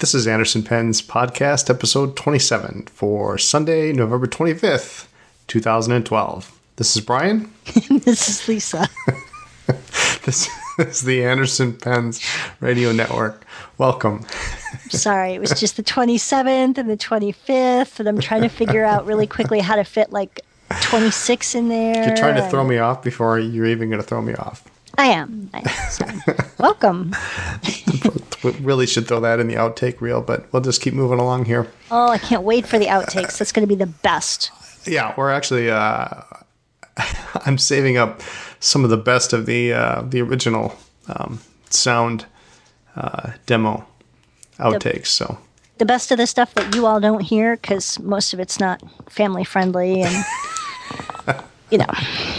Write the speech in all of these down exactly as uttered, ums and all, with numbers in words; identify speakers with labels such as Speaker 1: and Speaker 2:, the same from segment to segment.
Speaker 1: This is Anderson Pen's podcast, episode twenty-seven for Sunday, November twenty-fifth, twenty twelve. This is Brian.
Speaker 2: This is Lisa.
Speaker 1: This is the Anderson Pen's radio network. Welcome.
Speaker 2: Sorry, it was just the twenty-seventh and the twenty-fifth, and I'm trying to figure out really quickly how to fit like twenty-six in there.
Speaker 1: You're trying to throw me off before you're even going to throw me off.
Speaker 2: I am. I am. So, welcome.
Speaker 1: We really should throw that in the outtake reel, but we'll just keep moving along here.
Speaker 2: Oh, I can't wait for the outtakes. That's going to be the best.
Speaker 1: Yeah, we're actually, uh, I'm saving up some of the best of the uh, the original um, sound uh, demo outtakes.
Speaker 2: The,
Speaker 1: so
Speaker 2: the best of the stuff that you all don't hear, because most of it's not family friendly, and you know.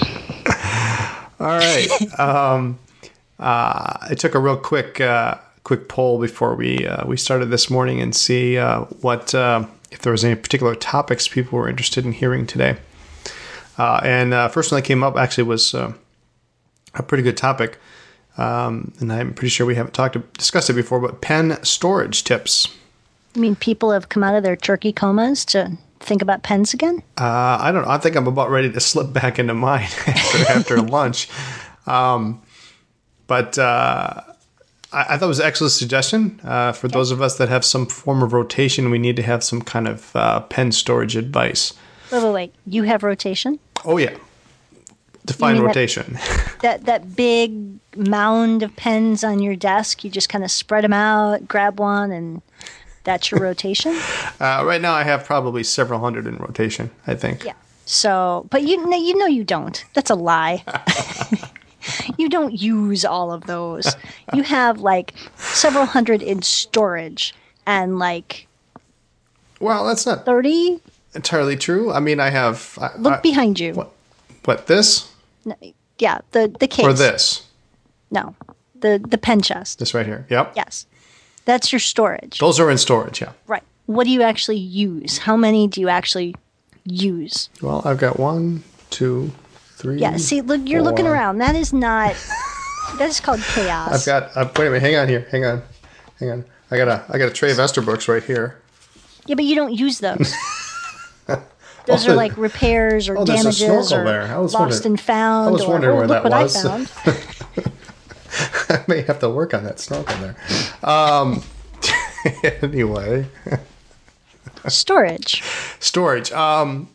Speaker 1: All right. Um, uh, I took a real quick uh, quick poll before we uh, we started this morning and see uh, what uh, if there was any particular topics people were interested in hearing today. Uh, and uh, first one that came up actually was uh, a pretty good topic, um, and I'm pretty sure we haven't talked discussed it before. But pen storage tips.
Speaker 2: I mean, people have come out of their turkey comas to think about pens again?
Speaker 1: Uh, I don't know. I think I'm about ready to slip back into mine after, after lunch. Um, but uh, I, I thought it was an excellent suggestion. Uh, for okay. those of us that have some form of rotation, we need to have some kind of uh, pen storage advice.
Speaker 2: Wait, wait, wait. You have rotation?
Speaker 1: Oh, yeah. Define rotation.
Speaker 2: That, that, that big mound of pens on your desk, you just kind of spread them out, grab one, and... That's your rotation?
Speaker 1: uh, right now I have probably several hundred in rotation, I think.
Speaker 2: Yeah. So, but you know, you know you don't. That's a lie. You don't use all of those. You have like several hundred in storage and like
Speaker 1: Well, that's not
Speaker 2: thirty
Speaker 1: entirely true. I mean, I have I,
Speaker 2: Look
Speaker 1: I,
Speaker 2: behind you.
Speaker 1: What? What this?
Speaker 2: No, yeah, the the case.
Speaker 1: Or this?
Speaker 2: No. The the pen chest.
Speaker 1: This right here. Yep.
Speaker 2: Yes. That's your storage.
Speaker 1: Those are in storage, yeah.
Speaker 2: Right. What do you actually use? How many do you actually use?
Speaker 1: Well, I've got one, two, three.
Speaker 2: Yeah, see, look, you're four. Looking around. That is not, that is called chaos.
Speaker 1: I've got, uh, wait a minute, hang on here, hang on, hang on. I got a, I got a tray of Esterbrook's right here.
Speaker 2: Yeah, but you don't use those. Those oh, are like repairs or
Speaker 1: oh,
Speaker 2: damages or lost and found.
Speaker 1: I was wondering
Speaker 2: or, oh,
Speaker 1: where
Speaker 2: look
Speaker 1: that
Speaker 2: what
Speaker 1: was.
Speaker 2: I found.
Speaker 1: I may have to work on that snorkel there. Um, anyway.
Speaker 2: Storage.
Speaker 1: Storage. Um,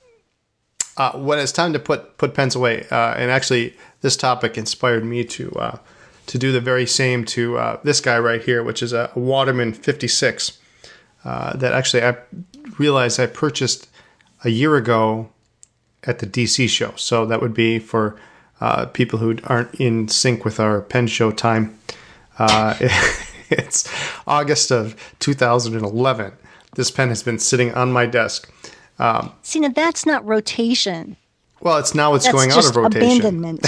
Speaker 1: uh, when it's time to put, put pens away, uh, and actually this topic inspired me to uh, to do the very same to uh, this guy right here, which is a Waterman fifty-six uh, that actually I realized I purchased a year ago at the D C show. So that would be for... Uh, people who aren't in sync with our pen show time. Uh, it's August of two thousand eleven. This pen has been sitting on my desk. Um,
Speaker 2: See, now that's not rotation.
Speaker 1: Well, it's now it's
Speaker 2: that's
Speaker 1: going
Speaker 2: just
Speaker 1: out of rotation.
Speaker 2: Abandonment.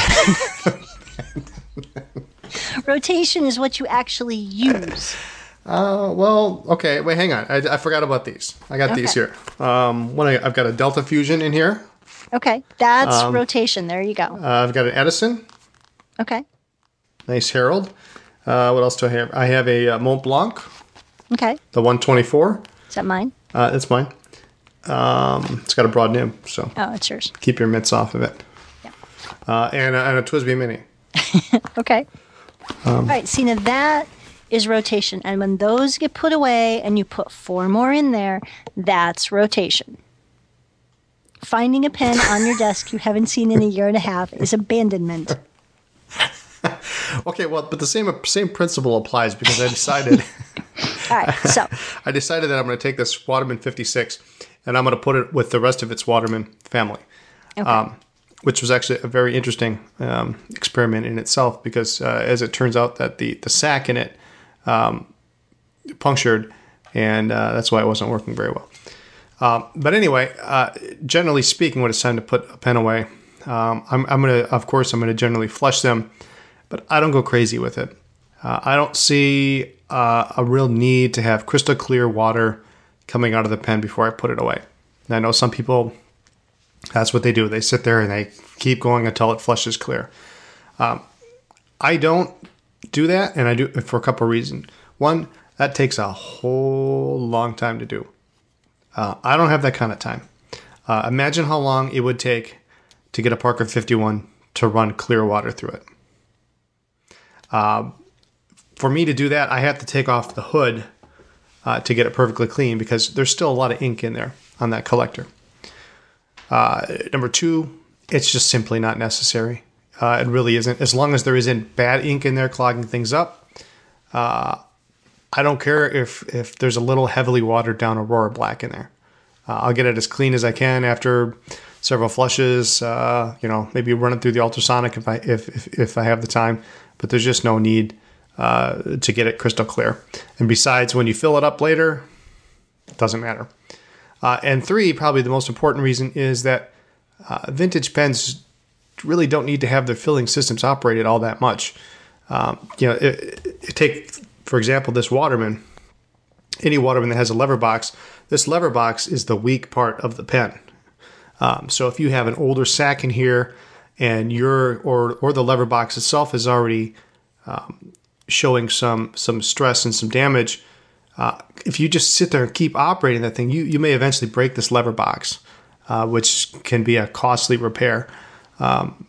Speaker 2: Rotation is what you actually use.
Speaker 1: Uh, well, okay. Wait, hang on. I, I forgot about these. I got okay. these here. Um, one I, I've got a Delta Fusion in here.
Speaker 2: Okay, that's um, rotation. There you go.
Speaker 1: Uh, I've got an Edison.
Speaker 2: Okay.
Speaker 1: Nice Herald. Uh, what else do I have? I have a uh, Mont Blanc.
Speaker 2: Okay.
Speaker 1: The one twenty-four.
Speaker 2: Is that mine?
Speaker 1: Uh, it's mine. Um, it's got a broad nib, so.
Speaker 2: Oh, it's yours.
Speaker 1: Keep your mitts off of it.
Speaker 2: Yeah.
Speaker 1: Uh, and, a, and a Twisby Mini.
Speaker 2: Okay.
Speaker 1: Um,
Speaker 2: All right, see, now that is rotation. And when those get put away and you put four more in there, that's rotation. Finding a pen on your desk you haven't seen in a year and a half is abandonment.
Speaker 1: Okay, well, but the same same principle applies because I decided.
Speaker 2: All right, so
Speaker 1: I decided that I'm going to take this Waterman fifty-six and I'm going to put it with the rest of its Waterman family,
Speaker 2: okay.
Speaker 1: um, which was actually a very interesting um, experiment in itself because, uh, as it turns out, that the the sack in it um, punctured, and uh, that's why it wasn't working very well. Um, but anyway, uh, generally speaking, when it's time to put a pen away, um, I'm, I'm going to, of course, I'm going to generally flush them, but I don't go crazy with it. Uh, I don't see uh, a real need to have crystal clear water coming out of the pen before I put it away. And I know some people, that's what they do. They sit there and they keep going until it flushes clear. Um, I don't do that, and I do it for a couple of reasons. One, That takes a whole long time to do. Uh, I don't have that kind of time. Uh, imagine how long it would take to get a Parker fifty-one to run clear water through it. Uh, for me to do that, I have to take off the hood uh, to get it perfectly clean because there's still a lot of ink in there on that collector. Uh, number two, it's just simply not necessary. Uh, it really isn't. As long as there isn't bad ink in there clogging things up, uh, I don't care if, if there's a little heavily watered down Aurora Black in there. Uh, I'll get it as clean as I can after several flushes. Uh, you know, maybe run it through the ultrasonic if I if, if if I have the time. But there's just no need uh, to get it crystal clear. And besides, when you fill it up later, it doesn't matter. Uh, and three, probably the most important reason is that uh, vintage pens really don't need to have their filling systems operated all that much. Um, you know, it, it take for example this Waterman. Any Waterman that has a lever box, this lever box is the weak part of the pen. Um, so if you have an older sack in here, and your or or the lever box itself is already um, showing some some stress and some damage, uh, if you just sit there and keep operating that thing, you you may eventually break this lever box, uh, which can be a costly repair. Um,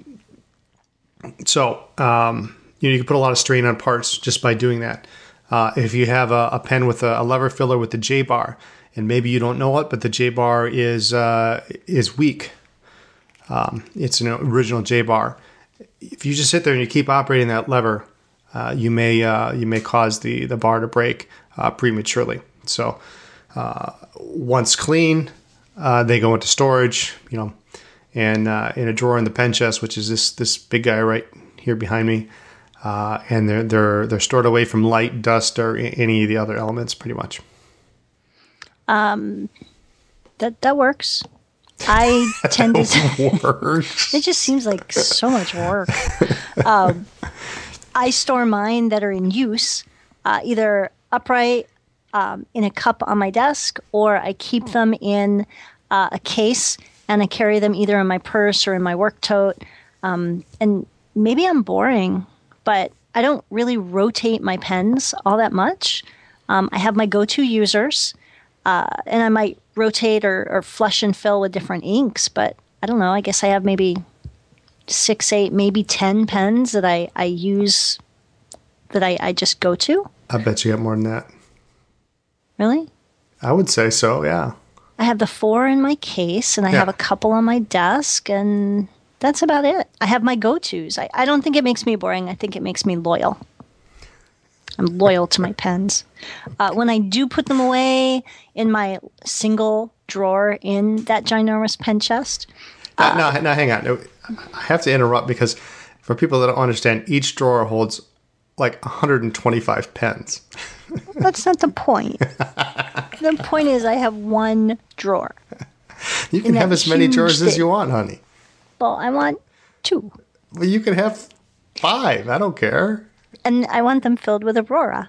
Speaker 1: so um, you know you can put a lot of strain on parts just by doing that. Uh, if you have a, a pen with a, a lever filler with the J bar, and maybe you don't know it, but the J bar is uh, is weak. Um, it's an original J bar. If you just sit there and you keep operating that lever, uh, you may uh, you may cause the the bar to break uh, prematurely. So uh, once clean, uh, they go into storage, you know, and uh, in a drawer in the pen chest, which is this this big guy right here behind me. Uh, and they're they're they're stored away from light, dust, or any of the other elements, pretty much.
Speaker 2: Um, that that works. I tend to.
Speaker 1: Works.
Speaker 2: It just seems like so much work. um, I store mine that are in use, uh, either upright um, in a cup on my desk, or I keep them in uh, a case, and I carry them either in my purse or in my work tote. Um, and maybe I'm boring, but I don't really rotate my pens all that much. Um, I have my go-to users, uh, and I might rotate or, or flush and fill with different inks, but I don't know. I guess I have maybe six, eight, maybe ten pens that I, I use that I, I just go to.
Speaker 1: I bet you got more than that.
Speaker 2: Really?
Speaker 1: I would say so, yeah.
Speaker 2: I have the four in my case, and I
Speaker 1: Yeah.
Speaker 2: have a couple on my desk, and that's about it. I have my go-tos. I, I don't think it makes me boring. I think it makes me loyal. I'm loyal to my pens. Uh, when I do put them away in my single drawer in that ginormous pen chest.
Speaker 1: Uh, no, no, hang on. I have to interrupt because for people that don't understand, each drawer holds like one hundred twenty-five pens.
Speaker 2: That's not the point. The point is I have one drawer.
Speaker 1: You can
Speaker 2: In
Speaker 1: have
Speaker 2: that
Speaker 1: as many
Speaker 2: huge
Speaker 1: drawers as
Speaker 2: thing.
Speaker 1: you want, honey.
Speaker 2: Well, I want two.
Speaker 1: Well, you can have five. I don't care.
Speaker 2: And I want them filled with Aurora.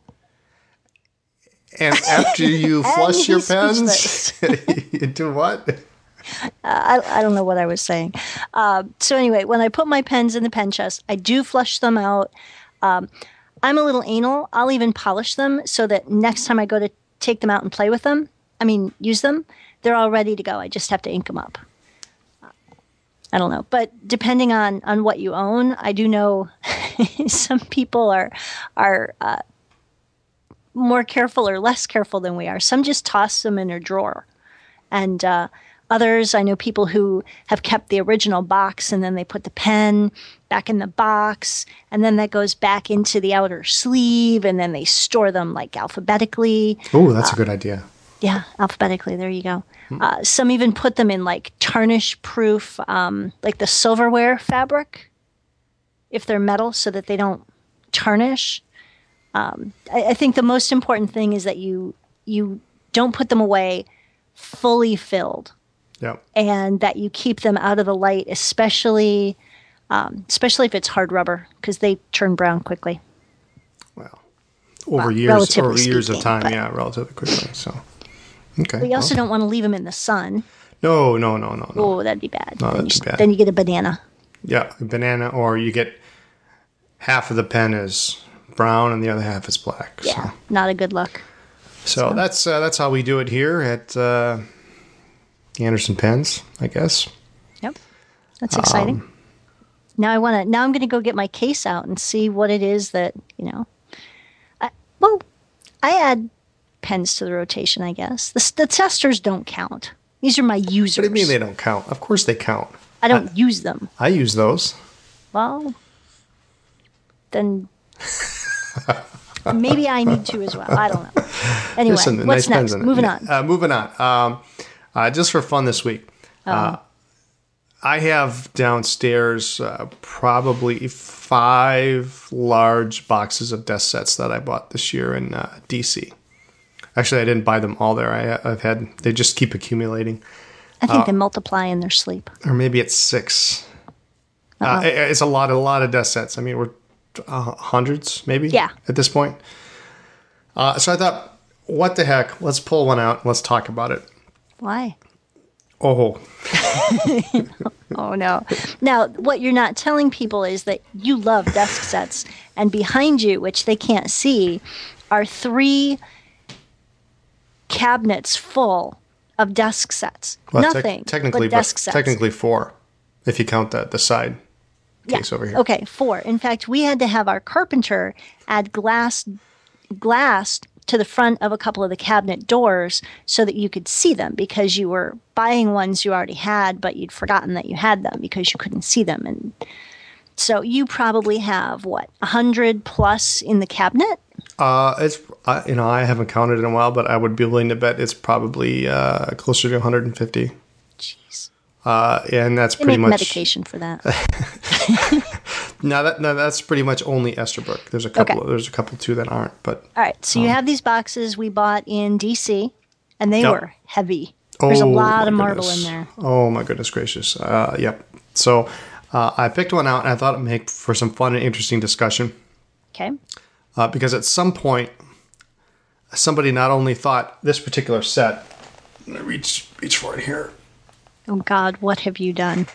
Speaker 1: And after you flush
Speaker 2: And
Speaker 1: your
Speaker 2: he's
Speaker 1: pens, you do what?
Speaker 2: Uh, I, I don't know what I was saying. Uh, so anyway, when I put my pens in the pen chest, I do flush them out. Um, I'm a little anal. I'll even polish them so that next time I go to take them out and play with them, I mean, use them, they're all ready to go. I just have to ink them up. I don't know. But depending on, on what you own, I do know some people are are uh, more careful or less careful than we are. Some just toss them in a drawer. And uh, others, I know people who have kept the original box and then they put the pen back in the box and then that goes back into the outer sleeve and then they store them like alphabetically.
Speaker 1: Oh, that's a good idea.
Speaker 2: Yeah, alphabetically. There you go. Uh, some even put them in like tarnish-proof, um, like the silverware fabric, if they're metal, so that they don't tarnish. Um, I, I think the most important thing is that you you don't put them away fully filled,
Speaker 1: Yeah.
Speaker 2: and that you keep them out of the light, especially um, especially if it's hard rubber, because they turn brown quickly.
Speaker 1: Well, over
Speaker 2: Well,
Speaker 1: years,
Speaker 2: relatively
Speaker 1: over years of
Speaker 2: speaking,
Speaker 1: time,
Speaker 2: but-
Speaker 1: yeah, relatively quickly. So, okay.
Speaker 2: We also
Speaker 1: well.
Speaker 2: don't want to leave them in the sun.
Speaker 1: No, no, no, no, no.
Speaker 2: Oh, that'd be bad.
Speaker 1: No,
Speaker 2: then,
Speaker 1: that'd
Speaker 2: you,
Speaker 1: be bad.
Speaker 2: then you get a banana.
Speaker 1: Yeah, a banana, or you get half of the pen is brown and the other half is black.
Speaker 2: Yeah,
Speaker 1: So,
Speaker 2: not a good look.
Speaker 1: so,
Speaker 2: So.
Speaker 1: that's uh, that's how we do it here at uh, Anderson Pens, I guess.
Speaker 2: Yep, that's exciting.
Speaker 1: Um,
Speaker 2: now I want to. Now I'm going to go get my case out and see what it is that you know. I, well, I add pens to the rotation, I guess. The, the testers don't count. These are my users.
Speaker 1: What do you mean they don't count? Of course they count.
Speaker 2: I don't I, use them.
Speaker 1: I use those.
Speaker 2: Well, then maybe I need to as well. I don't know. Anyway,
Speaker 1: Listen,
Speaker 2: what's
Speaker 1: nice
Speaker 2: next? Moving on.
Speaker 1: Uh, moving on. Um, uh, just for fun this week,
Speaker 2: Oh.
Speaker 1: uh, I have downstairs uh, probably five large boxes of desk sets that I bought this year in uh, D C. Actually, I didn't buy them all there. I, I've had they just keep accumulating.
Speaker 2: I think
Speaker 1: uh,
Speaker 2: they multiply in their sleep.
Speaker 1: Or maybe it's six. Uh, it, it's a lot, a lot of desk sets. I mean, we're uh, hundreds, maybe.
Speaker 2: Yeah.
Speaker 1: At this point. Uh, so I thought, what the heck? Let's pull one out. Let's talk about it.
Speaker 2: Why?
Speaker 1: Oh.
Speaker 2: Oh, no. Now, what you're not telling people is that you love desk sets, and behind you, which they can't see, are three cabinets full of desk sets.
Speaker 1: Well, te-
Speaker 2: Nothing
Speaker 1: technically,
Speaker 2: but desk
Speaker 1: but
Speaker 2: sets.
Speaker 1: technically four, if you count the, the side case
Speaker 2: yeah.
Speaker 1: over here.
Speaker 2: Okay, four. In fact, we had to have our carpenter add glass glass to the front of a couple of the cabinet doors so that you could see them, because you were buying ones you already had, but you'd forgotten that you had them because you couldn't see them. And so you probably have, what, one hundred plus in the cabinet?
Speaker 1: Uh, it's uh, you know, I haven't counted in a while, but I would be willing to bet it's probably uh, closer to one hundred fifty.
Speaker 2: Jeez.
Speaker 1: Uh, and that's
Speaker 2: They
Speaker 1: pretty
Speaker 2: make
Speaker 1: much
Speaker 2: medication for that.
Speaker 1: No, that no, that's pretty much only Esterbrook. There's a couple.
Speaker 2: Okay.
Speaker 1: There's a couple too that aren't. But
Speaker 2: All right, so you have these boxes we bought in D C, and they
Speaker 1: Yep.
Speaker 2: were heavy. There's a
Speaker 1: Oh,
Speaker 2: lot
Speaker 1: my
Speaker 2: of marble
Speaker 1: goodness.
Speaker 2: in there.
Speaker 1: Oh my goodness gracious! Uh, yep. So uh, I picked one out, and I thought it'd make for some fun and interesting discussion.
Speaker 2: Okay.
Speaker 1: Uh, because at some point, somebody not only thought this particular set. I'm gonna reach reach for it here.
Speaker 2: Oh, God, what have you done?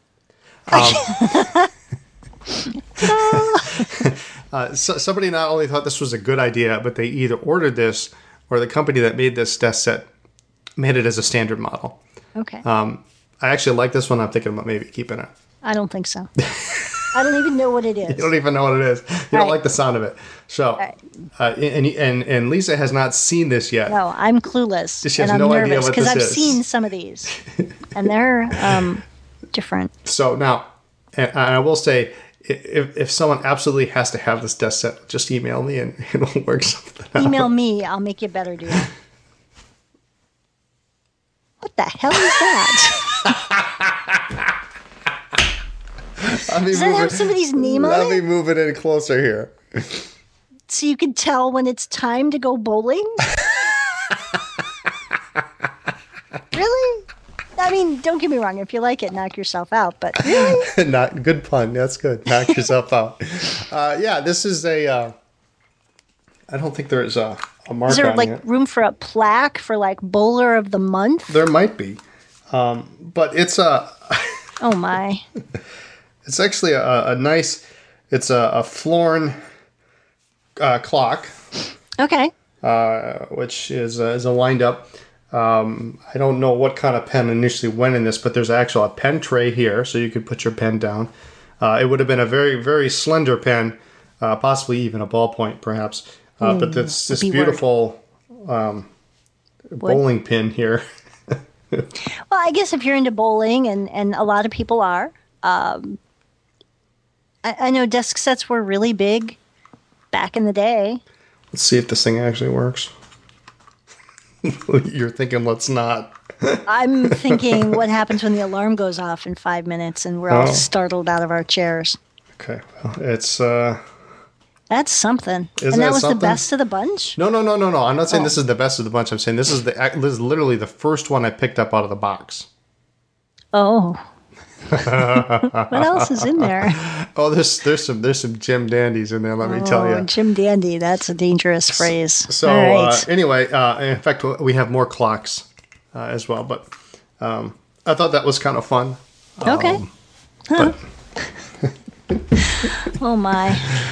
Speaker 1: Uh, so, somebody not only thought this was a good idea, but they either ordered this or the company that made this desk set made it as a standard model.
Speaker 2: Okay.
Speaker 1: Um, I actually like this one. I'm thinking about maybe keeping it.
Speaker 2: I don't think so. I don't even know what it is.
Speaker 1: You don't even know what it is. You don't
Speaker 2: Right.
Speaker 1: like the sound of it. So,
Speaker 2: Right.
Speaker 1: uh, and, and and Lisa has not seen this yet.
Speaker 2: No, I'm clueless.
Speaker 1: She has
Speaker 2: and I'm
Speaker 1: no idea
Speaker 2: nervous
Speaker 1: what
Speaker 2: because
Speaker 1: this
Speaker 2: I've
Speaker 1: is.
Speaker 2: seen some of these, and they're um, different.
Speaker 1: So now, and I will say, if, if someone absolutely has to have this desk set, just email me and it'll work something out.
Speaker 2: Email me. I'll make you better do it. What the hell is that?
Speaker 1: Let me
Speaker 2: Does that
Speaker 1: move
Speaker 2: have
Speaker 1: it-
Speaker 2: somebody's name
Speaker 1: Let
Speaker 2: on
Speaker 1: me
Speaker 2: it?
Speaker 1: move it in closer here.
Speaker 2: So you can tell when it's time to go bowling? Really? I mean, don't get me wrong. If you like it, knock yourself out. But really?
Speaker 1: Not good pun. That's good. Knock yourself out. Uh, yeah, this is a. Uh, I don't think there is a, a mark
Speaker 2: Is there
Speaker 1: on
Speaker 2: like
Speaker 1: it.
Speaker 2: room for a plaque for like bowler of the month?
Speaker 1: There might be, um, but it's a.
Speaker 2: Oh my.
Speaker 1: It's actually a, a nice. It's a, a Florin uh, clock,
Speaker 2: Okay.
Speaker 1: uh, which is a, is a wind up. Um, I don't know what kind of pen initially went in this, but there's actually a pen tray here, so you could put your pen down. Uh, it would have been a very, very slender pen, uh, possibly even a ballpoint, perhaps. Uh, but this this
Speaker 2: B word.
Speaker 1: beautiful um, bowling pin here.
Speaker 2: Well, I guess if you're into bowling, and, and a lot of people are, um, I, I know desk sets were really big back in the day.
Speaker 1: Let's see if this thing actually works. You're thinking, let's not.
Speaker 2: I'm thinking what happens when the alarm goes off in five minutes and we're all
Speaker 1: Oh.
Speaker 2: startled out of our chairs.
Speaker 1: Okay, well, it's. Uh,
Speaker 2: That's something.
Speaker 1: Isn't
Speaker 2: and that
Speaker 1: that
Speaker 2: was
Speaker 1: something?
Speaker 2: the best of the bunch?
Speaker 1: no, no, no, no, no. I'm not saying
Speaker 2: Oh.
Speaker 1: this is the best of the bunch. I'm saying this is the this is literally the first one I picked up out of the box.
Speaker 2: Oh. What else is in there?
Speaker 1: Oh, there's there's some there's some Jim Dandies in there. Let me tell
Speaker 2: Oh,
Speaker 1: you.
Speaker 2: Jim Dandy. That's a dangerous phrase.
Speaker 1: So
Speaker 2: All
Speaker 1: uh,
Speaker 2: right.
Speaker 1: anyway, uh, in fact, we have more clocks uh, as well. But um, I thought that was kind of fun.
Speaker 2: okay.
Speaker 1: But
Speaker 2: Oh, my.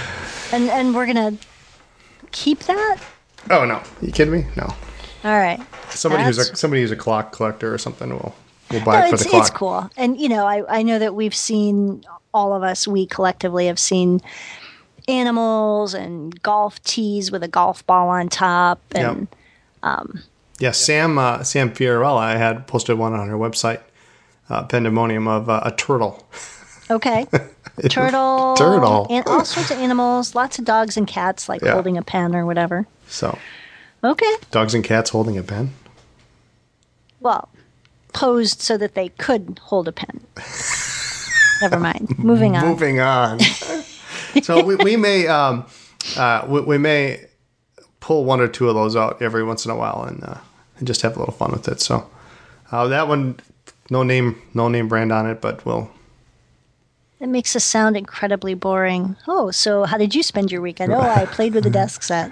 Speaker 2: And and we're gonna keep that?
Speaker 1: Oh no, you kidding me? No.
Speaker 2: All right.
Speaker 1: Somebody who's
Speaker 2: That's-
Speaker 1: a somebody who's a clock collector or something will will buy
Speaker 2: No,
Speaker 1: it for
Speaker 2: it's,
Speaker 1: the clock.
Speaker 2: it's cool. And, you know, I, I know that we've seen, all of us, we collectively have seen animals and golf tees with a golf ball on top. And
Speaker 1: Yep. Yeah, Sam uh, Sam Fiorella I had posted one on her website, uh, Pandemonium, of uh, a turtle.
Speaker 2: okay. Turtle.
Speaker 1: Turtle.
Speaker 2: And all sorts of animals, lots of dogs and cats, like
Speaker 1: Yeah.
Speaker 2: holding a pen or whatever.
Speaker 1: So,
Speaker 2: Okay.
Speaker 1: dogs and cats holding a pen.
Speaker 2: Well, posed so that they could hold a pen. Never mind. Moving on.
Speaker 1: Moving on. So we, we may um, uh, we, we may pull one or two of those out every once in a while and uh, and just have a little fun with it. So uh, that one, no name, no name brand on it, but we'll.
Speaker 2: That makes us sound incredibly boring. Oh, so how did you spend your weekend? Oh, I played with the desk set.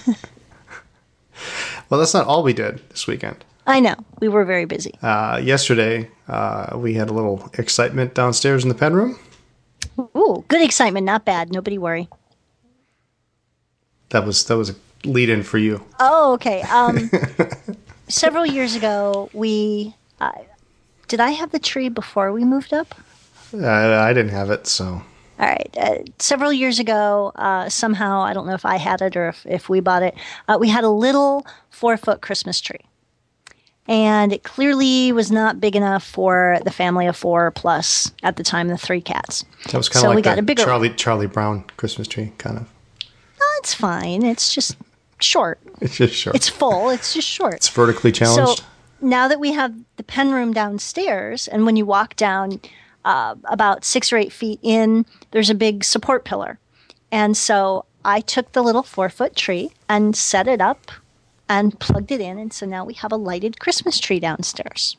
Speaker 1: Well, that's not all we did this weekend.
Speaker 2: I know. We were very busy.
Speaker 1: Uh, yesterday, uh, we had a little excitement downstairs in the pen room.
Speaker 2: Ooh, good excitement. Not bad. Nobody worry.
Speaker 1: That was that was a lead in for you.
Speaker 2: Oh, okay. Um, several years ago, we... Uh, did I have the tree before we moved up?
Speaker 1: Uh, I didn't have it, so
Speaker 2: All right. Uh, several years ago, uh, somehow, I don't know if I had it or if, if we bought it, uh, we had a little four-foot Christmas tree. And it clearly was not big enough for the family of four plus, at the time, the three cats.
Speaker 1: that was kind
Speaker 2: So
Speaker 1: of
Speaker 2: we
Speaker 1: like
Speaker 2: got
Speaker 1: the
Speaker 2: a bigger
Speaker 1: Charlie Charlie Brown Christmas tree, kind of.
Speaker 2: Oh, it's fine. It's just short.
Speaker 1: It's just short.
Speaker 2: It's full. It's just short.
Speaker 1: It's vertically challenged.
Speaker 2: So now that we have the pen room downstairs, and when you walk down uh, about six or eight feet in, there's a big support pillar. And so I took the little four foot tree and set it up and plugged it in. And so now we have a lighted Christmas tree downstairs.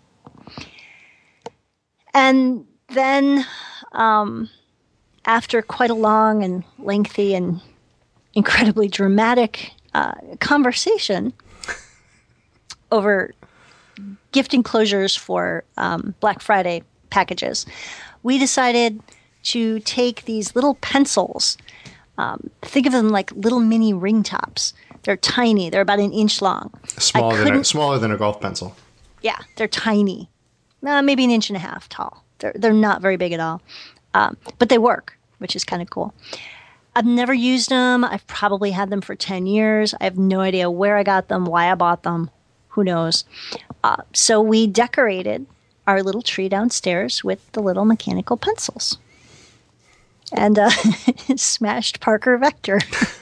Speaker 2: And then um, after quite a long and lengthy and incredibly dramatic uh, conversation over gift enclosures for um, Black Friday packages, we decided to take these little pencils. Um, think of them like little mini ring tops. They're tiny. They're about an inch long.
Speaker 1: smaller than a,
Speaker 2: couldn't-
Speaker 1: smaller than a golf pencil.
Speaker 2: Yeah, they're tiny. Uh, maybe an inch and a half tall. They're they're not very big at all, um, but they work, which is kind of cool. I've never used them. I've probably had them for ten years. I have no idea where I got them, why I bought them. Who knows? Uh, so we decorated our little tree downstairs with the little mechanical pencils. And uh, smashed Parker Vector.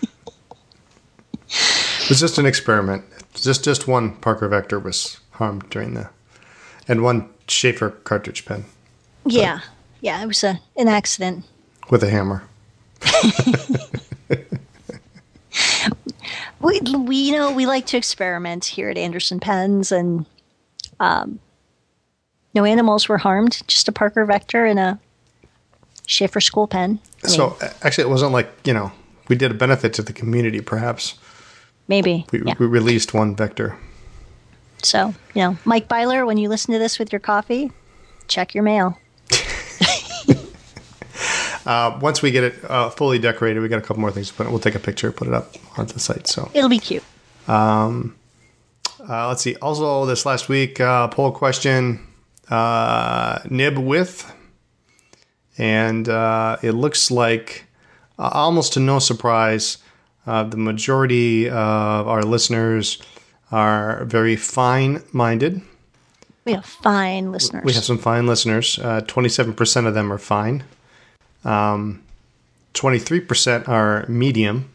Speaker 1: It was just an experiment. Just just one Parker Vector was harmed during the, and one Schaefer cartridge pen
Speaker 2: Yeah, yeah, it was a, an accident.
Speaker 1: with a hammer.
Speaker 2: We, we, you know, we like to experiment here at Anderson Pens, and um, no animals were harmed. Just a Parker Vector and a Schaefer school pen. I mean,
Speaker 1: So a- actually, it wasn't like, you know, we did a benefit to the community. Perhaps
Speaker 2: maybe.
Speaker 1: we,
Speaker 2: Yeah.
Speaker 1: we released one Vector.
Speaker 2: So, you know, Mike Byler, when you listen to this with your coffee, check your mail.
Speaker 1: Uh, once we get it uh, fully decorated, we got a couple more things to put. We'll take a picture, put it up onto the site. So
Speaker 2: It'll be cute.
Speaker 1: uh, let's see. Also, this last week, uh, poll question: uh, nib width, and uh, it looks like, uh, almost to no surprise, uh, the majority of our listeners are very fine-minded.
Speaker 2: We have fine listeners.
Speaker 1: We have some fine listeners. Uh, twenty-seven percent of them are fine. Um, twenty-three percent are medium.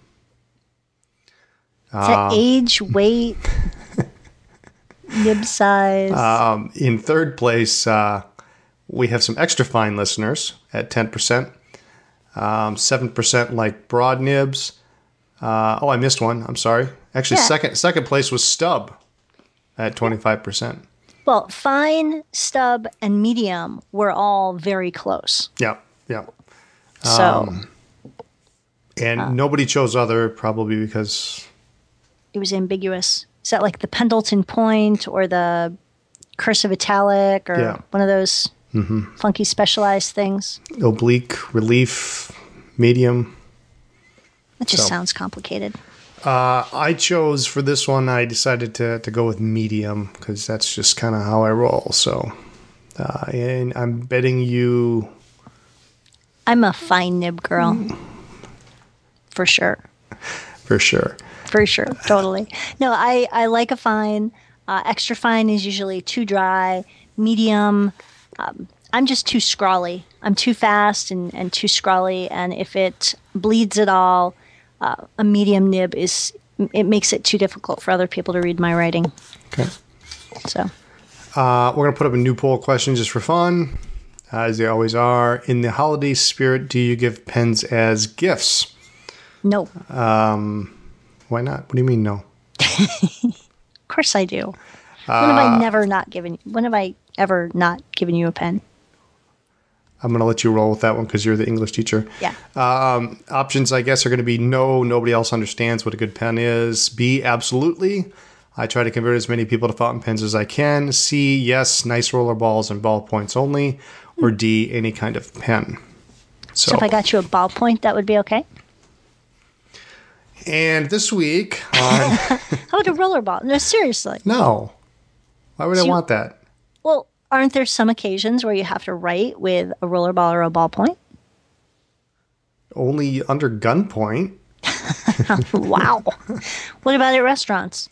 Speaker 2: Is that age, weight, nib size?
Speaker 1: Um, in third place, uh, we have some extra fine listeners at ten percent. Um, seven percent like broad nibs. Uh, oh, I missed one. I'm sorry. Actually,
Speaker 2: Yeah.
Speaker 1: second second place was stub at twenty-five percent.
Speaker 2: Well, fine, stub, and medium were all very close.
Speaker 1: Yeah, yeah.
Speaker 2: So
Speaker 1: And nobody chose other, probably because
Speaker 2: it was ambiguous. Is that like the Pendleton Point or the cursive italic or
Speaker 1: Yeah.
Speaker 2: one of those funky specialized things?
Speaker 1: oblique, relief, medium.
Speaker 2: That just
Speaker 1: So,
Speaker 2: sounds complicated.
Speaker 1: Uh, I chose for this one, I decided to, to go with medium because that's just kind of how I roll. So, uh, and I'm betting you.
Speaker 2: I'm a fine nib girl. For sure.
Speaker 1: For sure.
Speaker 2: For sure. Totally. No, I, I like a fine. Uh, extra fine is usually too dry. Medium, um, I'm just too scrawly. I'm too fast and, and too scrawly. And if it bleeds at all, uh, a medium nib is, it makes it too difficult for other people to read my writing.
Speaker 1: Okay.
Speaker 2: So,
Speaker 1: Uh, we're going to put up a new poll question just for fun, as they always are. In the holiday spirit, do you give pens as gifts?
Speaker 2: no.
Speaker 1: Why not? What do you mean, no?
Speaker 2: Of course I do. When have I never not given you? When have I ever not given you a pen?
Speaker 1: I'm going to let you roll with that one because you're the English teacher.
Speaker 2: Yeah.
Speaker 1: Um, options, I guess, are going to be no, nobody else understands what a good pen is. B, absolutely. I try to convert as many people to fountain pens as I can. C, yes, nice roller balls and ballpoints only. Or D, any kind of pen. So,
Speaker 2: So if I got you a ballpoint, that would be okay?
Speaker 1: and this week on...
Speaker 2: How about a rollerball? No, seriously.
Speaker 1: no. Why would
Speaker 2: So
Speaker 1: I
Speaker 2: you-
Speaker 1: want that?
Speaker 2: Well, aren't there some occasions where you have to write with a rollerball or a ballpoint?
Speaker 1: Only under gunpoint.
Speaker 2: Wow. What about at restaurants?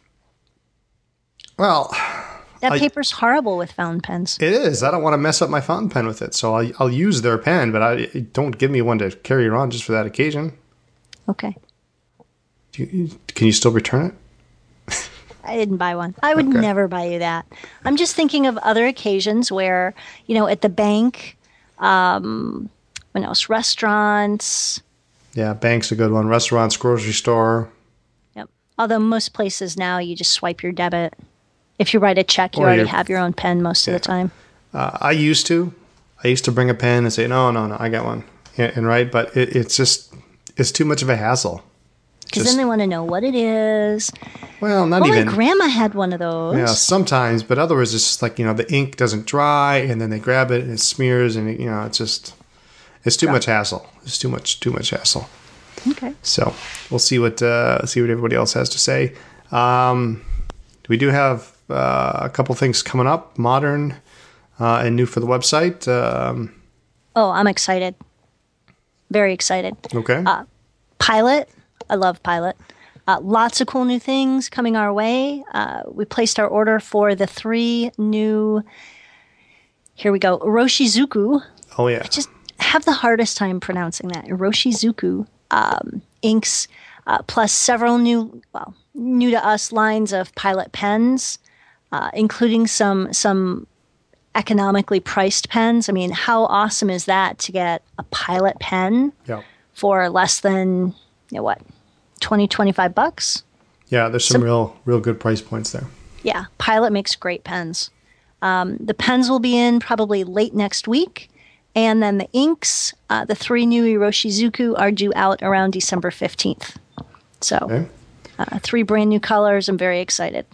Speaker 1: Well,
Speaker 2: That
Speaker 1: I-
Speaker 2: paper's horrible with fountain pens.
Speaker 1: it is. I don't want to mess up my fountain pen with it, so I'll, I'll use their pen, but I don't give me one to carry around just for that occasion.
Speaker 2: Okay.
Speaker 1: Do you, can you still return it?
Speaker 2: I didn't buy one. I would
Speaker 1: Okay.
Speaker 2: never buy you that. I'm just thinking of other occasions where, you know, at the bank, um, what else? Restaurants.
Speaker 1: Yeah, bank's a good one. Restaurants, grocery store.
Speaker 2: Yep. Although most places now you just swipe your debit. If you write a check, you
Speaker 1: Or
Speaker 2: already
Speaker 1: your-
Speaker 2: have your own pen most
Speaker 1: Yeah.
Speaker 2: of the time.
Speaker 1: Uh, I used to. I used to bring a pen and say, no, no, no, I got one. And, and right, but it, it's just, it's too much of a hassle.
Speaker 2: Because
Speaker 1: Just-
Speaker 2: then they want to know what it is.
Speaker 1: Well, not
Speaker 2: Well,
Speaker 1: even.
Speaker 2: my grandma had one of those.
Speaker 1: Yeah, sometimes, but otherwise it's just like, you know, the ink doesn't dry and then they grab it and it smears and, it, you know, it's just, it's too
Speaker 2: Yeah.
Speaker 1: much hassle. It's too much, too much hassle.
Speaker 2: Okay.
Speaker 1: So we'll see what, uh, see what everybody else has to say. Um, we do have uh, a couple things coming up, modern uh, and new for the website. Um,
Speaker 2: Oh, I'm excited. Very excited.
Speaker 1: okay.
Speaker 2: Pilot. I love Pilot. Uh, lots of cool new things coming our way. Uh, we placed our order for the three new, here we go, Iroshizuku.
Speaker 1: oh, yeah.
Speaker 2: Just have the hardest time pronouncing that. Iroshizuku um, inks, uh, plus several new, well, new to us lines of Pilot pens, uh, including some some economically priced pens. I mean, how awesome is that to get a Pilot pen
Speaker 1: Yeah.
Speaker 2: for less than, you know, what, twenty, twenty-five bucks?
Speaker 1: Yeah, there's some real, real good price points there.
Speaker 2: Yeah, Pilot makes great pens. Um, the pens will be in probably late next week. And then the inks, uh, the three new Iroshizuku are due out around December fifteenth. So,
Speaker 1: Okay.
Speaker 2: uh, three brand new colors. I'm very excited.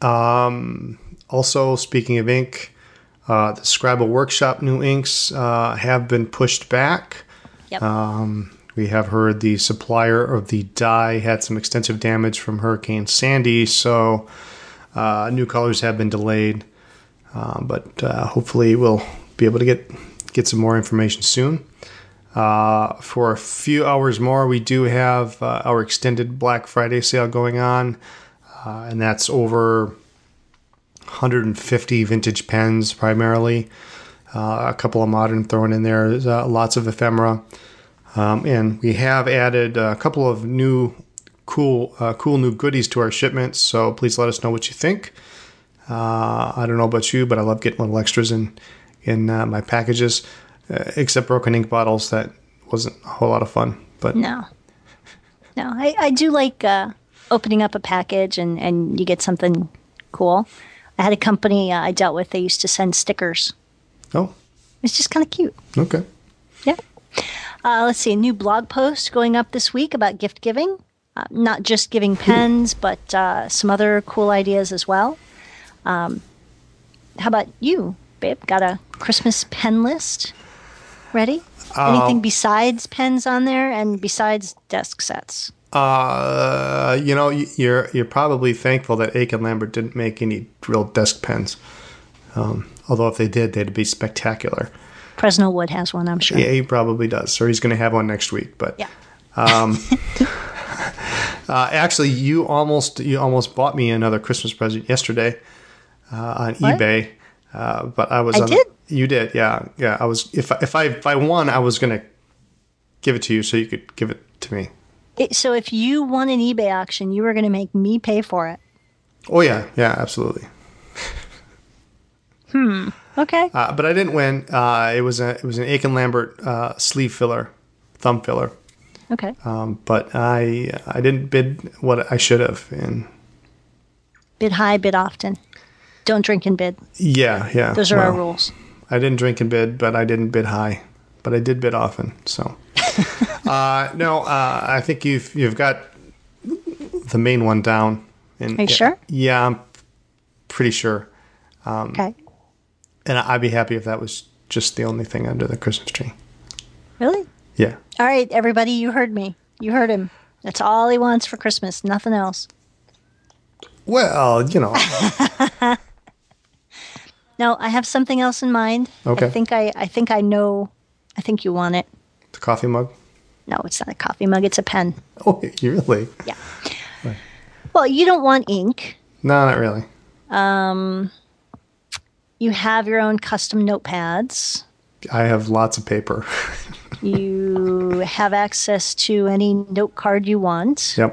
Speaker 1: Also, speaking of ink, uh, the Scrabble Workshop new inks uh, have been pushed back.
Speaker 2: Yep.
Speaker 1: We have heard the supplier of the dye had some extensive damage from Hurricane Sandy, so uh, new colors have been delayed. Uh, but uh, hopefully we'll be able to get get some more information soon. Uh, for a few hours more, we do have uh, our extended Black Friday sale going on, uh, and that's over one hundred fifty vintage pens primarily, uh, a couple of modern thrown in there, There's, uh, lots of ephemera. Um, and we have added a couple of new, cool, uh, cool new goodies to our shipments. So please let us know what you think. Uh, I don't know about you, but I love getting little extras in in uh, my packages. Uh, except broken ink bottles, that wasn't a whole lot of fun. But
Speaker 2: No. No, I, I do like uh, opening up a package and, and you get something cool. I had a company uh, I dealt with, they used to send stickers.
Speaker 1: oh,
Speaker 2: It's just kind of cute.
Speaker 1: okay,
Speaker 2: Yeah. Uh, let's see, a new blog post going up this week about gift giving. Uh, not just giving pens, but uh, some other cool ideas as well. Um, how about you, babe? Got a Christmas pen list ready? Anything besides pens on there and besides desk sets?
Speaker 1: Uh, you know, y- you're you're probably thankful that Aiken Lambert didn't make any real desk pens. Um, although if they did, they'd be spectacular.
Speaker 2: Fresno Wood has one, I'm sure.
Speaker 1: Yeah, he probably does, or he's going to have one next week. But
Speaker 2: Yeah.
Speaker 1: uh, actually, you almost you almost bought me another Christmas present yesterday uh, on
Speaker 2: What?
Speaker 1: eBay. Uh, but I was
Speaker 2: I
Speaker 1: on,
Speaker 2: did?
Speaker 1: You did, yeah, yeah. I was if I, if I if I won, I was going to give it to you so you could give it to me.
Speaker 2: It, so if you won an eBay auction, you were going to make me pay for it.
Speaker 1: Oh yeah, yeah, absolutely.
Speaker 2: Okay.
Speaker 1: Uh, but I didn't win. Uh, it was a it was an Aiken Lambert uh, sleeve filler, thumb filler.
Speaker 2: Okay.
Speaker 1: Um, but I I didn't bid what I should have. And
Speaker 2: Bid high, bid often. Don't drink and bid.
Speaker 1: yeah, yeah.
Speaker 2: Those are our
Speaker 1: well,
Speaker 2: rules.
Speaker 1: I didn't drink and bid, but I didn't bid high. But I did bid often. So uh, no, uh, I think you've you've got the main one down. And,
Speaker 2: Are you sure?
Speaker 1: Yeah, I'm pretty sure.
Speaker 2: Okay.
Speaker 1: And I'd be happy if that was just the only thing under the Christmas tree.
Speaker 2: Really?
Speaker 1: Yeah.
Speaker 2: All right, everybody, you heard me. You heard him. That's all he wants for Christmas, nothing else.
Speaker 1: Well, you know.
Speaker 2: No, I have something else in mind.
Speaker 1: Okay.
Speaker 2: I think I, I think I know. I think you want it.
Speaker 1: The coffee mug.
Speaker 2: No, it's not a coffee mug. It's a pen.
Speaker 1: Oh, you really?
Speaker 2: Yeah. Well, you don't want ink.
Speaker 1: No, not really.
Speaker 2: You have your own custom notepads.
Speaker 1: I have lots of paper.
Speaker 2: You have access to any note card you want.
Speaker 1: Yep.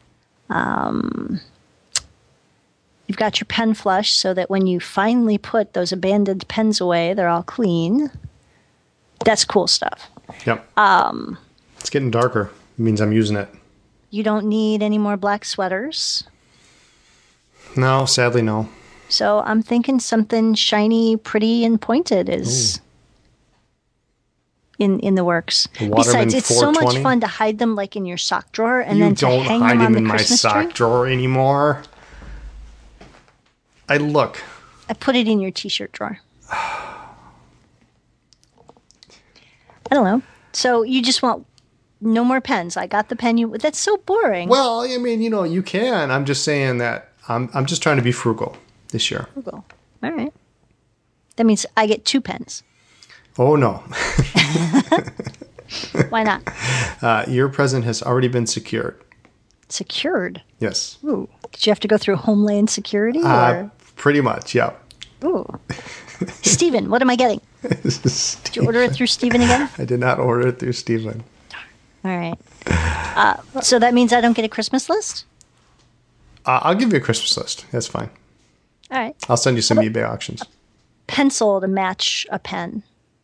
Speaker 2: You've got your pen flush so that when you finally put those abandoned pens away, they're all clean. That's cool stuff.
Speaker 1: Yep. Um, it's getting darker. It means I'm using it.
Speaker 2: You don't need any more black sweaters.
Speaker 1: No, sadly, no.
Speaker 2: So I'm thinking something shiny, pretty, and pointed is in in the works.
Speaker 1: The Waterman
Speaker 2: Besides, it's so much
Speaker 1: four twenty?
Speaker 2: fun to hide them like in your sock drawer and
Speaker 1: You
Speaker 2: then to
Speaker 1: don't
Speaker 2: hang
Speaker 1: hide
Speaker 2: them on
Speaker 1: him
Speaker 2: the
Speaker 1: in my
Speaker 2: Christmas
Speaker 1: sock
Speaker 2: tree.
Speaker 1: drawer anymore. I look.
Speaker 2: I put it in your t-shirt drawer. I don't know. So you just want no more pens. I got the pen you. That's so boring.
Speaker 1: Well, I mean, you know, you can. I'm just saying that I'm I'm just trying to be frugal this year.
Speaker 2: Google. All right. That means I get two pens.
Speaker 1: Oh no.
Speaker 2: Why not?
Speaker 1: Uh, your present has already been secured.
Speaker 2: Secured.
Speaker 1: Yes.
Speaker 2: Ooh. Did you have to go through Homeland Security?
Speaker 1: Uh,
Speaker 2: Or?
Speaker 1: pretty much, yeah.
Speaker 2: Ooh. Steven, what am I getting? Did you order it through Steven again?
Speaker 1: I did not order it through Steven.
Speaker 2: All right. Uh, so that means I don't get a Christmas list?
Speaker 1: Uh, I'll give you a Christmas list. That's fine.
Speaker 2: All right.
Speaker 1: I'll send you some eBay auctions.
Speaker 2: Pencil to match a pen.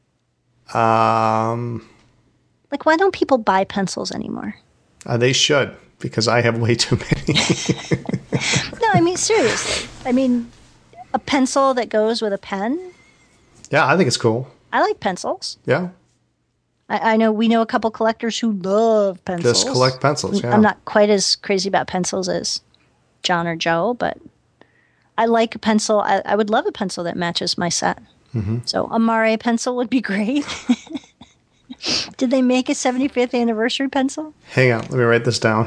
Speaker 1: Um,
Speaker 2: Like, why don't people buy pencils anymore?
Speaker 1: uh, they should, because I have way too many.
Speaker 2: No, I mean, seriously. I mean, a pencil that goes with a pen.
Speaker 1: Yeah, I think it's cool.
Speaker 2: I like pencils.
Speaker 1: Yeah,
Speaker 2: I, I know we know a couple collectors who love pencils.
Speaker 1: just collect pencils. Yeah.
Speaker 2: I'm not quite as crazy about pencils as John or Joe, but I like a pencil. I, I would love a pencil that matches my set.
Speaker 1: Mm-hmm.
Speaker 2: So a Mare pencil would be great. Did they make a seventy-fifth anniversary pencil?
Speaker 1: Hang on, let me write this down.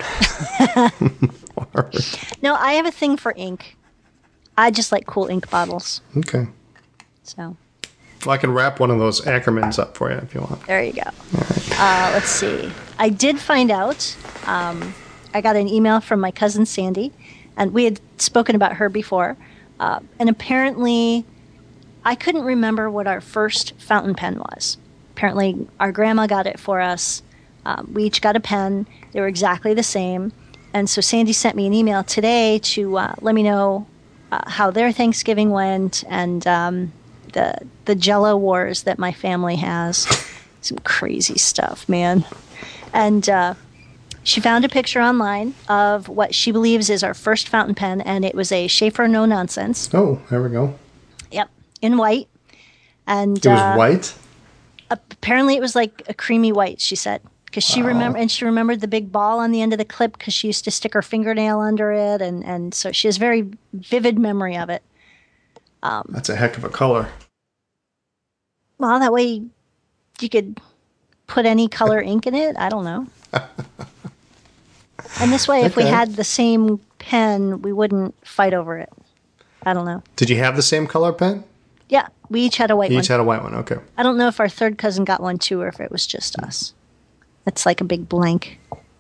Speaker 2: No, I have a thing for ink. I just like cool ink bottles.
Speaker 1: Okay.
Speaker 2: So
Speaker 1: Well, I can wrap one of those Ackermans up for you if you want.
Speaker 2: there you go. Uh, let's see. I did find out. Um, I got an email from my cousin Sandy, and we had spoken about her before. Uh, and apparently, I couldn't remember what our first fountain pen was. Apparently, our grandma got it for us. Um, we each got a pen. They were exactly the same. And so Sandy sent me an email today to uh, let me know uh, how their Thanksgiving went and um, the the Jello wars that my family has. Some crazy stuff, man. And uh, she found a picture online of what she believes is our first fountain pen, and it was a Schaefer No Nonsense.
Speaker 1: Oh, there we go.
Speaker 2: Yep, in white. And
Speaker 1: It was
Speaker 2: uh,
Speaker 1: white?
Speaker 2: apparently it was like a creamy white, she said. Because she remember and she remembered the big ball on the end of the clip because she used to stick her fingernail under it, and, and so she has very vivid memory of it.
Speaker 1: That's a heck of a color.
Speaker 2: Well, that way you could put any color ink in it. I don't know. And this way, if we
Speaker 1: Okay.
Speaker 2: had the same pen, we wouldn't fight over it. I don't know.
Speaker 1: Did you have the same color pen?
Speaker 2: Yeah, we each had a white
Speaker 1: You
Speaker 2: one.
Speaker 1: each had a white one. Okay.
Speaker 2: I don't know if our third cousin got one too, or if it was just us. It's like a big blank.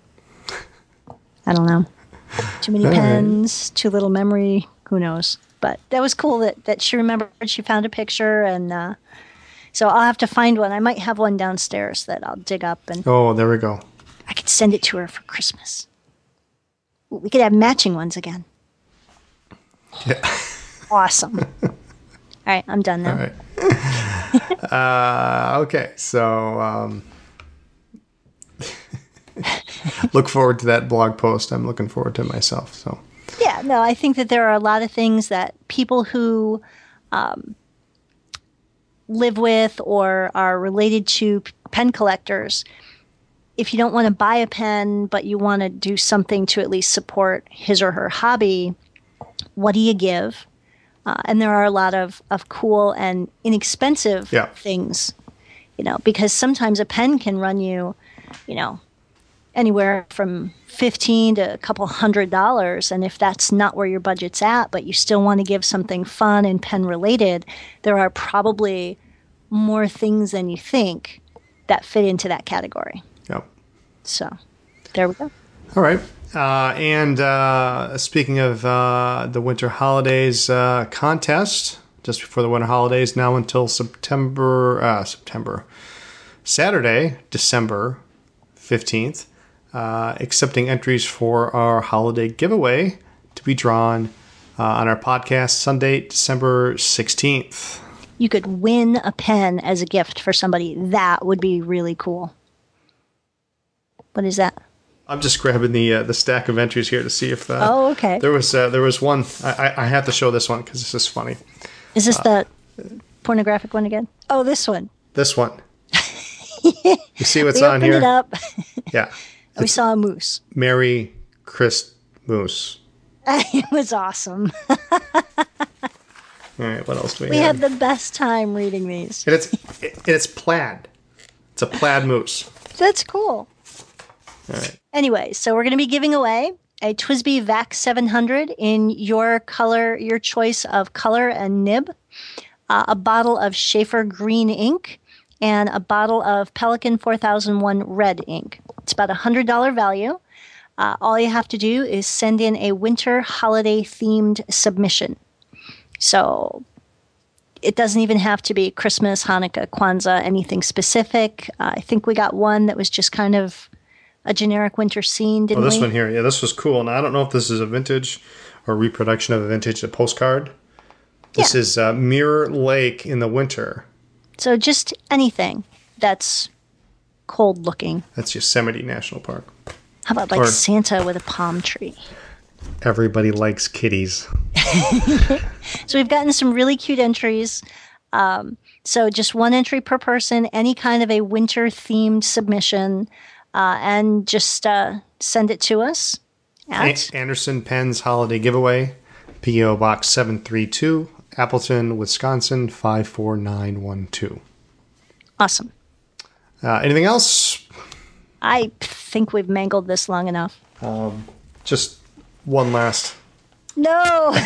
Speaker 2: I don't know. Too many
Speaker 1: All right.
Speaker 2: pens, too little memory. Who knows? But that was cool that, that she remembered. She found a picture, and uh, so I'll have to find one. I might have one downstairs that I'll dig up, and
Speaker 1: Oh, there we go.
Speaker 2: I could send it to her for Christmas. We could have matching ones again.
Speaker 1: Yeah.
Speaker 2: Awesome. All right, I'm done now.
Speaker 1: All right. uh, okay, so um, look forward to that blog post. I'm looking forward to it myself. So
Speaker 2: Yeah, no, I think that there are a lot of things that people who um, live with or are related to p- pen collectors, if you don't want to buy a pen, but you want to do something to at least support his or her hobby, what do you give? Uh, and there are a lot of, of cool and inexpensive
Speaker 1: Yeah.
Speaker 2: things, you know, because sometimes a pen can run you, you know, anywhere from fifteen to a couple hundred dollars. And if that's not where your budget's at, but you still want to give something fun and pen related, there are probably more things than you think that fit into that category.
Speaker 1: yep.
Speaker 2: So there we go.
Speaker 1: All right. Uh, and uh, speaking of uh, the winter holidays uh, contest, just before the winter holidays, now until September, uh, September, Saturday, December fifteenth, uh, accepting entries for our holiday giveaway to be drawn uh, on our podcast Sunday, December sixteenth.
Speaker 2: You could win a pen as a gift for somebody. That would be really cool. What is that?
Speaker 1: I'm just grabbing the uh, the stack of entries here to see if uh,
Speaker 2: Oh, okay.
Speaker 1: there was uh, there was one. I, I, I have to show this one because this is funny.
Speaker 2: Is this the pornographic one again? Oh, this one.
Speaker 1: This one. You see what's
Speaker 2: We
Speaker 1: on
Speaker 2: opened
Speaker 1: here?
Speaker 2: it up.
Speaker 1: Yeah.
Speaker 2: We saw a moose.
Speaker 1: Merry Christmas.
Speaker 2: It was awesome.
Speaker 1: All right, what else do we,
Speaker 2: We
Speaker 1: have?
Speaker 2: had the best time reading these.
Speaker 1: And it's it, it's plaid. It's a plaid moose.
Speaker 2: That's cool.
Speaker 1: All right.
Speaker 2: Anyway, so we're going to be giving away a TWSBI V A C seven hundred in your color, your choice of color and nib, uh, a bottle of Schaefer green ink, and a bottle of Pelikan four thousand one red ink. It's about a one hundred dollars value. Uh, all you have to do is send in a winter holiday themed submission. So it doesn't even have to be Christmas, Hanukkah, Kwanzaa, anything specific. Uh, I think we got one that was just kind of a generic winter scene,
Speaker 1: Oh,
Speaker 2: didn't
Speaker 1: this
Speaker 2: we?
Speaker 1: one here. Yeah, this was cool. And I don't know if this is a vintage or reproduction of a vintage a postcard. This
Speaker 2: Yeah.
Speaker 1: is uh, Mirror Lake in the winter.
Speaker 2: So just anything that's cold looking.
Speaker 1: That's Yosemite National Park.
Speaker 2: How about like
Speaker 1: Or-
Speaker 2: Santa with a palm tree?
Speaker 1: Everybody likes kitties.
Speaker 2: So we've gotten some really cute entries. Um, so just one entry per person, any kind of a winter themed submission, uh, and just uh, send it to us at
Speaker 1: A- Anderson Pens Holiday Giveaway, P O Box seven three two, Appleton, Wisconsin five four nine one two.
Speaker 2: awesome.
Speaker 1: Uh, anything else?
Speaker 2: I think we've mangled this long enough.
Speaker 1: Just one last.
Speaker 2: No.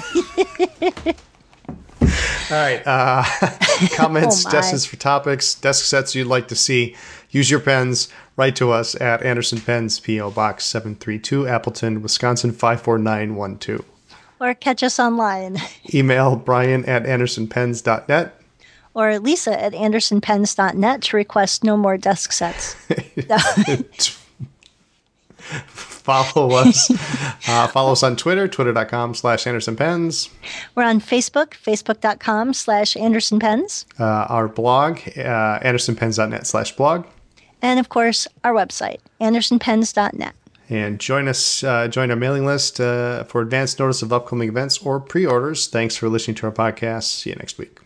Speaker 1: All right. Uh, comments,
Speaker 2: Oh, my.
Speaker 1: suggestions for topics, desk sets you'd like to see. Use your pens. Write to us at Anderson Pens, P O Box seven three two, Appleton, Wisconsin five four nine one two.
Speaker 2: Or catch us online.
Speaker 1: Email Brian at anderson pens dot net.
Speaker 2: Or Lisa at anderson pens dot net to request no more desk sets.
Speaker 1: Follow us. Uh, follow us on Twitter, twitter.com slash andersonpens.
Speaker 2: We're on Facebook, facebook.com slash andersonpens.
Speaker 1: Uh, our blog, uh, andersonpens.net slash blog.
Speaker 2: And of course, our website, anderson pens dot net.
Speaker 1: And join us, uh, join our mailing list uh, for advance notice of upcoming events or pre-orders. Thanks for listening to our podcast. See you next week.